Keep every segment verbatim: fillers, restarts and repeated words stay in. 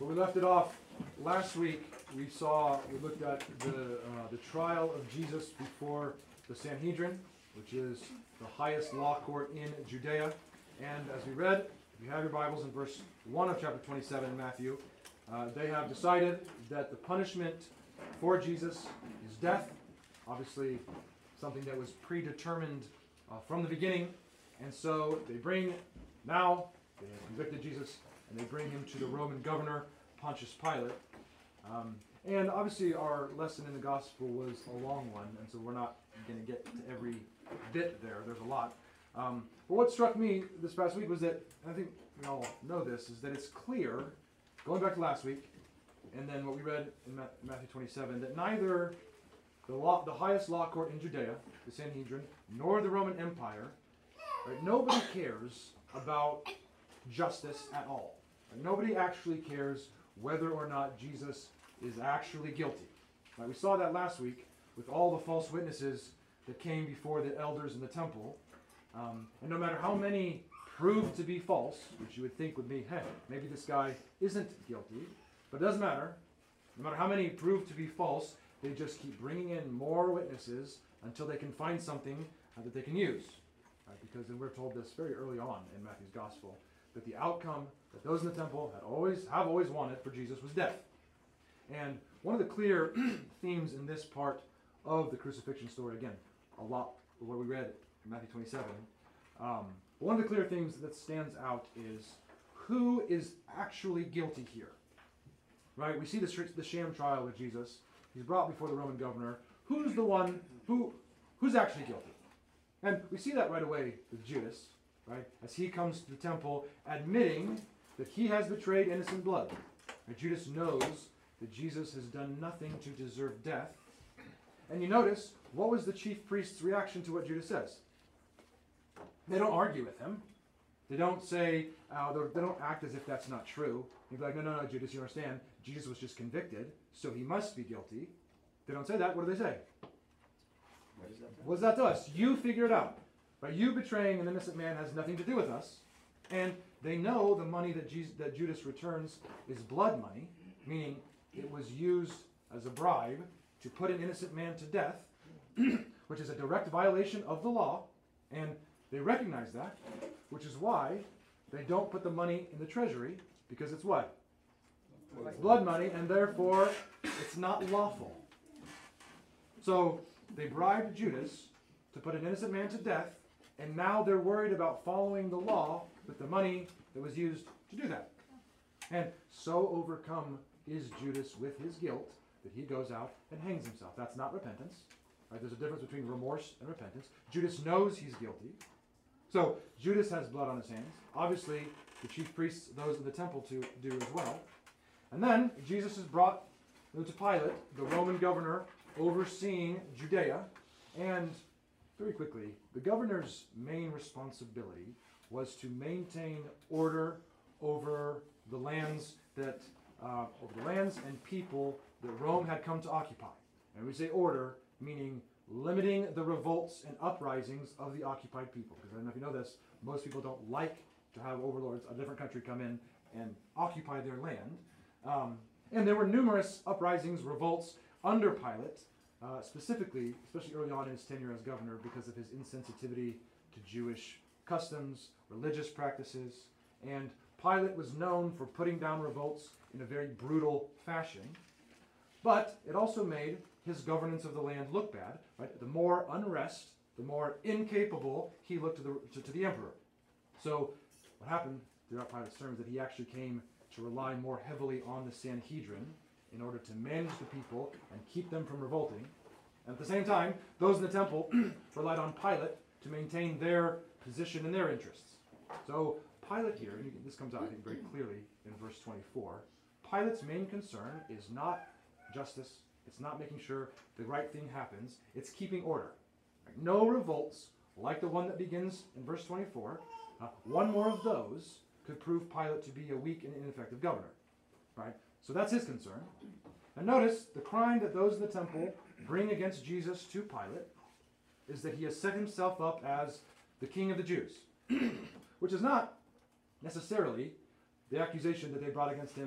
Where we left it off last week, we saw, we looked at the, uh, the trial of Jesus before the Sanhedrin, which is the highest law court in Judea. And as we read, if you have your Bibles, in verse one of chapter twenty-seven in Matthew, uh, they have decided that the punishment for Jesus is death. Obviously, something that was predetermined uh, from the beginning. And so they bring, now, they have convicted Jesus, and they bring him to the Roman governor, Pontius Pilate. Um, and obviously our lesson in the gospel was a long one, and so we're not going to get to every bit there. There's a lot. Um, but what struck me this past week was that, and I think we all know this, is that it's clear, going back to last week, and then what we read in Matthew twenty-seven, that neither the, law, the highest law court in Judea, the Sanhedrin, nor the Roman Empire, right, nobody cares about justice at all. Right? Nobody actually cares whether or not Jesus is actually guilty. Right? We saw that last week with all the false witnesses that came before the elders in the temple. Um, and no matter how many proved to be false, which you would think would be, hey, maybe this guy isn't guilty, but it doesn't matter. No matter how many proved to be false, they just keep bringing in more witnesses until they can find something uh, that they can use. Right? Because then we're told this very early on in Matthew's gospel, that the outcome that those in the temple had always have always wanted for Jesus was death. And one of the clear themes in this part of the crucifixion story, again, a lot of what we read in Matthew twenty-seven, um, one of the clear themes that stands out is who is actually guilty here. Right? We see the, the sham trial with Jesus. He's brought before the Roman governor. Who's the one who who's actually guilty? And we see that right away with Judas. Right? As he comes to the temple admitting that he has betrayed innocent blood. Right? Judas knows that Jesus has done nothing to deserve death. And you notice, what was the chief priest's reaction to what Judas says? They don't argue with him. They don't say, uh, they don't act as if that's not true. He'd be like, no, no, no, Judas, you understand. Jesus was just convicted, so he must be guilty. They don't say that. What do they say? What is that? What's that to us? You figure it out. Right? You betraying an innocent man has nothing to do with us. And they know the money that, Jesus, that Judas returns is blood money, meaning it was used as a bribe to put an innocent man to death, which is a direct violation of the law. And they recognize that, which is why they don't put the money in the treasury, because it's what? It's blood money, and therefore it's not lawful. So they bribed Judas to put an innocent man to death, and now they're worried about following the law with the money that was used to do that. And so overcome is Judas with his guilt that he goes out and hangs himself. That's not repentance. Right? There's a difference between remorse and repentance. Judas knows he's guilty. So Judas has blood on his hands. Obviously, the chief priests, those in the temple, to do as well. And then Jesus is brought to Pilate, the Roman governor overseeing Judea. And very quickly, the governor's main responsibility was to maintain order over the lands that uh, over the lands and people that Rome had come to occupy. And we say order, meaning limiting the revolts and uprisings of the occupied people. Because I don't know if you know this, most people don't like to have overlords, a different country, come in and occupy their land. Um, and there were numerous uprisings, revolts under Pilate, uh, specifically, especially early on in his tenure as governor, because of his insensitivity to Jewish customs, religious practices. And Pilate was known for putting down revolts in a very brutal fashion. But it also made his governance of the land look bad. Right? The more unrest, the more incapable he looked to the, to, to the emperor. So what happened throughout Pilate's term is that he actually came to rely more heavily on the Sanhedrin in order to manage the people and keep them from revolting. And at the same time, those in the temple relied on Pilate to maintain their position and their interests. So Pilate here, and you can, this comes out I think very clearly in verse twenty-four, Pilate's main concern is not justice, it's not making sure the right thing happens, it's keeping order. Right? No revolts like the one that begins in verse twenty-four. Uh, one more of those could prove Pilate to be a weak and ineffective governor. Right? So that's his concern. And notice the crime that those in the temple bring against Jesus to Pilate is that he has set himself up as the king of the Jews, which is not necessarily the accusation that they brought against him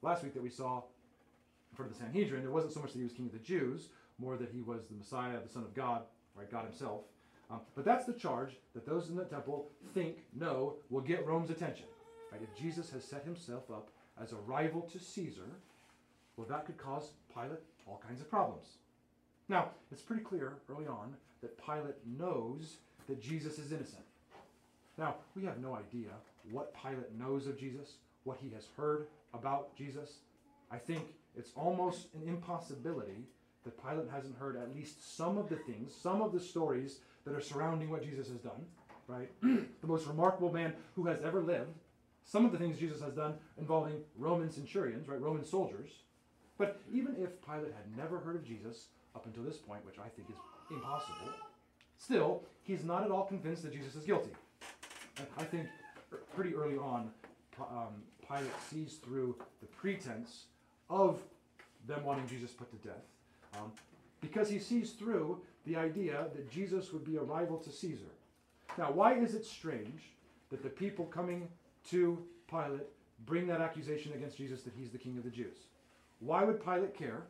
last week that we saw in front of the Sanhedrin, it wasn't so much that he was king of the Jews, more that he was the Messiah, the Son of God, right, God himself. Um, but that's the charge that those in the temple think, know, will get Rome's attention. Right? If Jesus has set himself up as a rival to Caesar, well, that could cause Pilate all kinds of problems. Now, it's pretty clear early on that Pilate knows that Jesus is innocent. Now, we have no idea what Pilate knows of Jesus, what he has heard about Jesus. I think it's almost an impossibility that Pilate hasn't heard at least some of the things, some of the stories that are surrounding what Jesus has done, right? The most remarkable man who has ever lived. Some of the things Jesus has done involving Roman centurions, right, Roman soldiers. But even if Pilate had never heard of Jesus up until this point, which I think is impossible, still, he's not at all convinced that Jesus is guilty. And I think pretty early on, um, Pilate sees through the pretense of them wanting Jesus put to death, um, because he sees through the idea that Jesus would be a rival to Caesar. Now, why is it strange that the people coming to Pilate bring that accusation against Jesus that he's the king of the Jews? Why would Pilate care?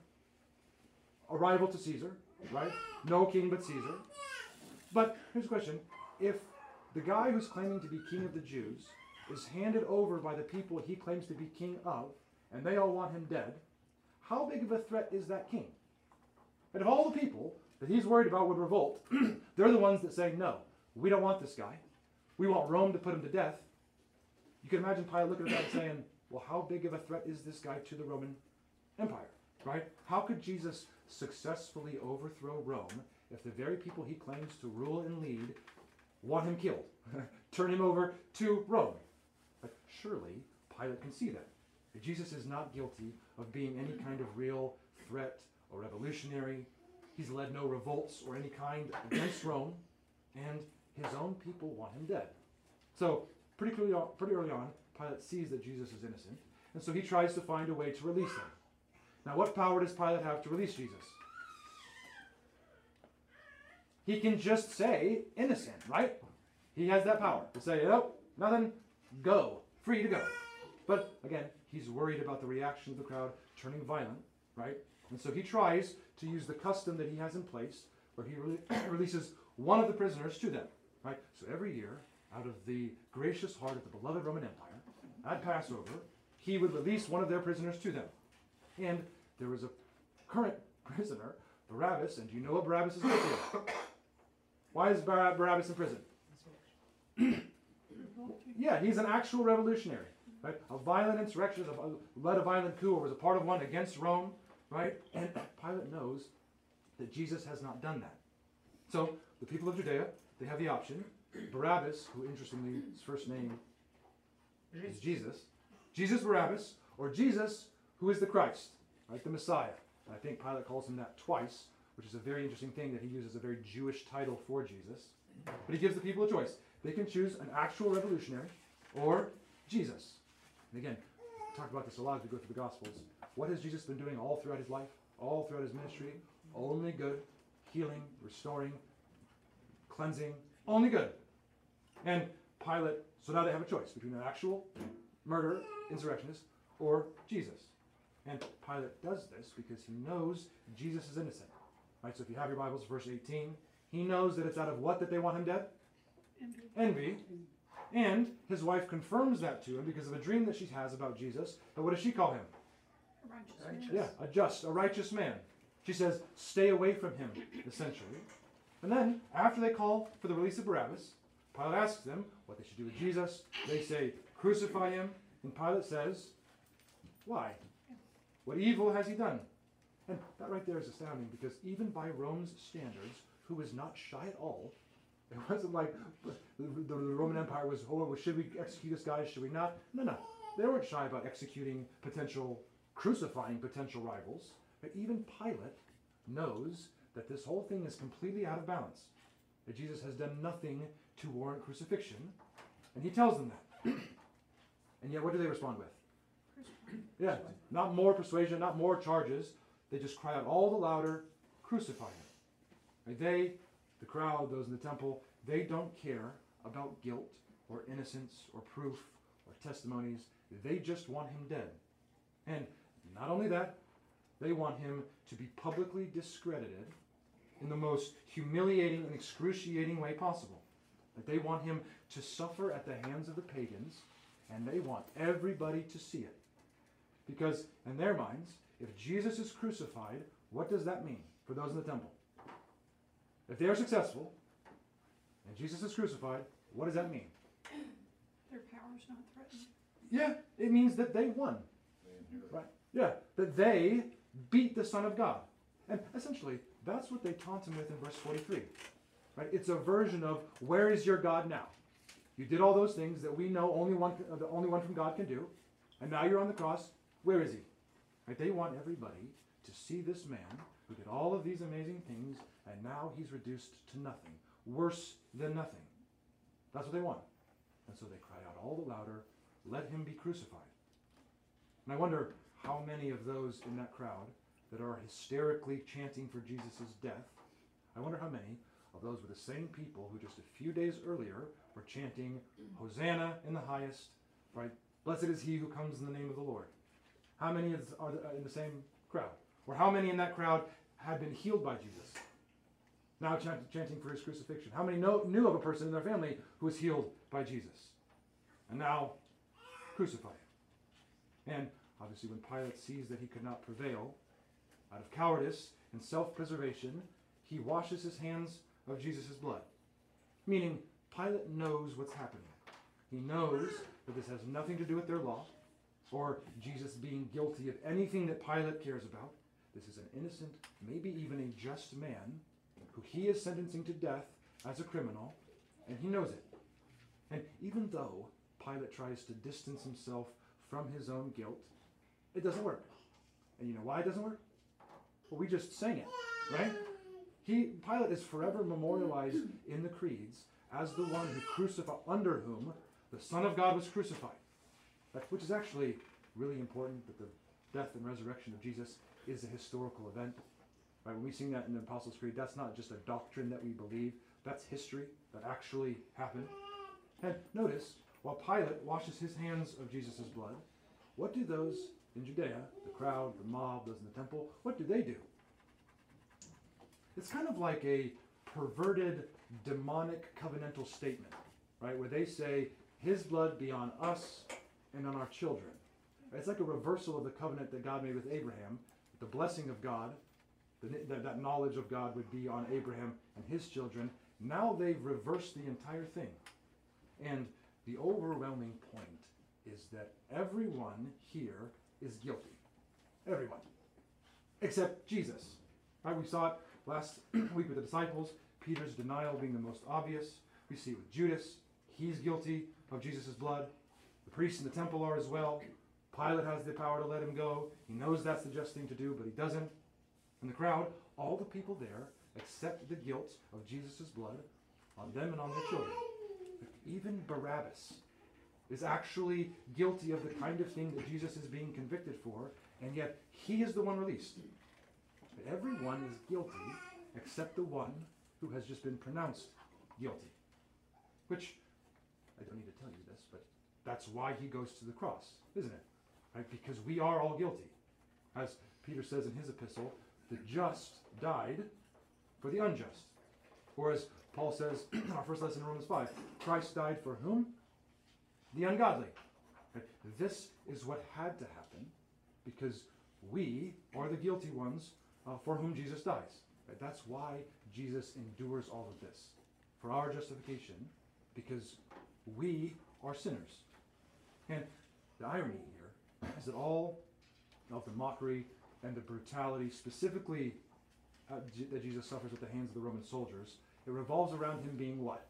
A rival to Caesar, right? No king but Caesar. But here's the question. If the guy who's claiming to be king of the Jews is handed over by the people he claims to be king of, and they all want him dead, how big of a threat is that king? And if all the people that he's worried about would revolt, they're the ones that say, no, we don't want this guy. We want Rome to put him to death. You can imagine Pilate looking at that and saying, well, how big of a threat is this guy to the Roman Empire, right? How could Jesus successfully overthrow Rome if the very people he claims to rule and lead want him killed, turn him over to Rome? But surely Pilate can see that. That Jesus is not guilty of being any kind of real threat or revolutionary. He's led no revolts or any kind against Rome, and his own people want him dead. So pretty clearly, pretty early on, Pilate sees that Jesus is innocent, and so he tries to find a way to release him. Now, what power does Pilate have to release Jesus? He can just say innocent, right? He has that power to say, nope, nothing, go, free to go. But again, he's worried about the reaction of the crowd turning violent, right? And so he tries to use the custom that he has in place where he re releases one of the prisoners to them, right? So every year, out of the gracious heart of the beloved Roman Empire, at Passover, he would release one of their prisoners to them. And there was a current prisoner, Barabbas, and do you know what Barabbas is guilty of? Why is Bar Barabbas in prison? Yeah, he's an actual revolutionary, right? A violent insurrection, a, led a violent coup, or was a part of one against Rome, right? And Pilate knows that Jesus has not done that. So the people of Judea, they have the option. Barabbas, who interestingly his first name is Jesus, Jesus Barabbas, or Jesus, who is the Christ, right? The Messiah. And I think Pilate calls him that twice, which is a very interesting thing that he uses a very Jewish title for Jesus. But he gives the people a choice. They can choose an actual revolutionary or Jesus. And again, we talk about this a lot as we go through the Gospels. What has Jesus been doing all throughout his life, all throughout his ministry? Only good, healing, restoring, cleansing, only good. And Pilate, so now they have a choice between an actual murderer, insurrectionist, or Jesus. And Pilate does this because he knows Jesus is innocent. Right, so if you have your Bibles, verse eighteen, he knows that it's out of what that they want him dead? Envy. Envy. And his wife confirms that to him because of a dream that she has about Jesus. But what does she call him? A righteous, righteous. Yeah, a just, a righteous man. She says, stay away from him, essentially. And then, after they call for the release of Barabbas, Pilate asks them what they should do with Jesus. They say, crucify him. And Pilate says, why? What evil has he done? And that right there is astounding because even by Rome's standards, who was not shy at all, it wasn't like the, the, the Roman Empire was, oh, well, should we execute this guy, should we not? No, no. They weren't shy about executing potential, crucifying potential rivals. But even Pilate knows that this whole thing is completely out of balance. That Jesus has done nothing to warrant crucifixion. And he tells them that. And yet what do they respond with? Yeah, not more persuasion, not more charges. They just cry out all the louder, crucify him. Right? They, the crowd, those in the temple, they don't care about guilt or innocence or proof or testimonies. They just want him dead. And not only that, they want him to be publicly discredited in the most humiliating and excruciating way possible. That they want him to suffer at the hands of the pagans, and they want everybody to see it. Because in their minds, if Jesus is crucified, what does that mean for those in the temple? If they are successful, and Jesus is crucified, what does that mean? Their power's not threatened. Yeah, it means that they won. Right? Yeah, that they beat the Son of God. And essentially, that's what they taunt him with in verse forty-three. Right? It's a version of, where is your God now? You did all those things that we know only one, uh, the only one from God can do, and now you're on the cross. Where is he? Right? They want everybody to see this man who did all of these amazing things, and now he's reduced to nothing. Worse than nothing. That's what they want. And so they cry out all the louder, let him be crucified. And I wonder how many of those in that crowd that are hysterically chanting for Jesus' death, I wonder how many of those were the same people who just a few days earlier were chanting, Hosanna in the highest, right? Blessed is he who comes in the name of the Lord. How many is, are in the same crowd? Or how many in that crowd had been healed by Jesus? Now chant, chanting for his crucifixion. How many know, knew of a person in their family who was healed by Jesus? And now crucify him. And obviously when Pilate sees that he could not prevail, out of cowardice and self-preservation, he washes his hands of Jesus' blood. Meaning, Pilate knows what's happening. He knows that this has nothing to do with their law, or Jesus being guilty of anything that Pilate cares about. This is an innocent, maybe even a just man, who he is sentencing to death as a criminal, and he knows it. And even though Pilate tries to distance himself from his own guilt, it doesn't work. And you know why it doesn't work? Well, we just sang it, right? He, Pilate is forever memorialized in the creeds as the one who crucified, under whom the Son of God was crucified. That, which is actually really important, that the death and resurrection of Jesus is a historical event. Right? When we sing that in the Apostles' Creed, that's not just a doctrine that we believe. That's history that actually happened. And notice, while Pilate washes his hands of Jesus' blood, what do those in Judea, the crowd, the mob, those in the temple, what do they do? It's kind of like a perverted, demonic, covenantal statement, right? Where they say, his blood be on us and on our children. It's like a reversal of the covenant that God made with Abraham. The blessing of God, the, that, that knowledge of God would be on Abraham and his children. Now they've reversed the entire thing. And the overwhelming point is that everyone here is guilty. Everyone. Except Jesus. Right? We saw it last week with the disciples. Peter's denial being the most obvious. We see it with Judas. He's guilty of Jesus' blood. The priests in the temple are as well. Pilate has the power to let him go. He knows that's the just thing to do, but he doesn't. And the crowd, all the people there, accept the guilt of Jesus' blood on them and on their children. Even Barabbas is actually guilty of the kind of thing that Jesus is being convicted for, and yet he is the one released. But everyone is guilty except the one who has just been pronounced guilty. Which, I don't need to tell you this, but that's why he goes to the cross, isn't it? Right? Because we are all guilty. As Peter says in his epistle, the just died for the unjust. Or as Paul says in our first lesson in Romans five, Christ died for whom? The ungodly. Right? This is what had to happen because we are the guilty ones uh, for whom Jesus dies. Right? That's why Jesus endures all of this. For our justification, because we are sinners. And the irony here is that all of the mockery and the brutality, specifically uh, G- that Jesus suffers at the hands of the Roman soldiers, it revolves around him being what?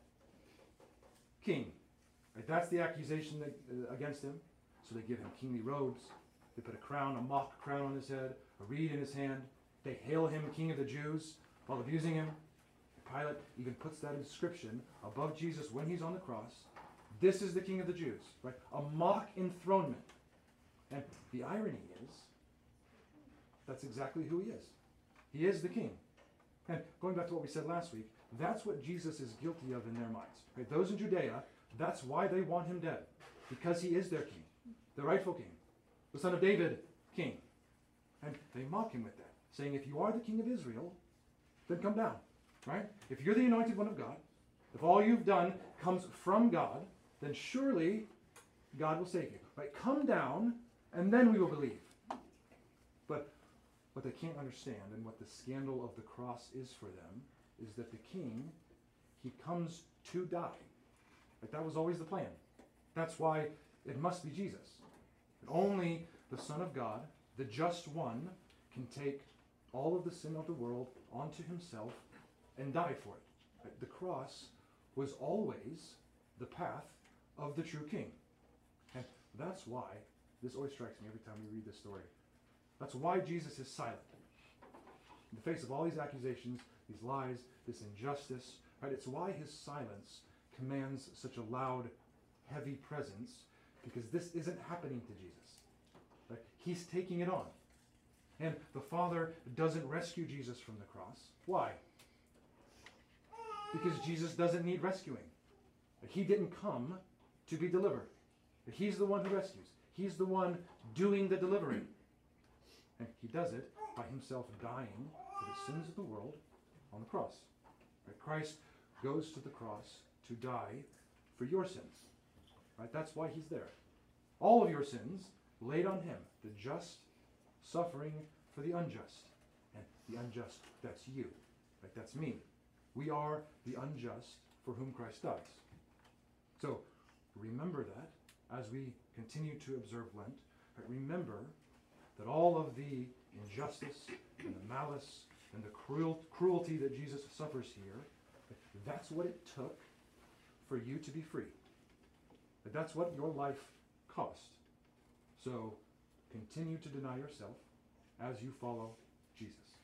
King. Right? That's the accusation that, uh, against him. So they give him kingly robes. They put a crown, a mock crown on his head, a reed in his hand. They hail him King of the Jews while abusing him. Pilate even puts that inscription above Jesus when he's on the cross. This is the King of the Jews, right? A mock enthronement. And the irony is, that's exactly who he is. He is the king. And going back to what we said last week, that's what Jesus is guilty of in their minds. Right? Those in Judea, that's why they want him dead. Because he is their king. The rightful king. The son of David, king. king. And they mock him with that, saying, if you are the king of Israel, then come down. Right? If you're the anointed one of God, if all you've done comes from God, then surely God will save you. Right? Come down, and then we will believe. But what they can't understand, and what the scandal of the cross is for them, is that the king, he comes to die. Like that was always the plan. That's why it must be Jesus. Only the Son of God, the just one, can take all of the sin of the world onto himself and die for it. Right? The cross was always the path of the true king. And that's why, this always strikes me every time we read this story, that's why Jesus is silent. In the face of all these accusations, these lies, this injustice, right? It's why his silence commands such a loud, heavy presence, because this isn't happening to Jesus. Right? He's taking it on. And the Father doesn't rescue Jesus from the cross. Why? Because Jesus doesn't need rescuing. He didn't come to be delivered. He's the one who rescues. He's the one doing the delivering. And he does it by himself dying for the sins of the world on the cross. Right? Christ goes to the cross to die for your sins. Right? That's why he's there. All of your sins laid on him. The just suffering for the unjust. And the unjust, that's you. Right? That's me. We are the unjust for whom Christ dies. So remember that as we continue to observe Lent. Right? Remember that all of the injustice and the malice and the cruel, cruelty that Jesus suffers here, that's what it took for you to be free. That's what your life cost. So continue to deny yourself as you follow Jesus.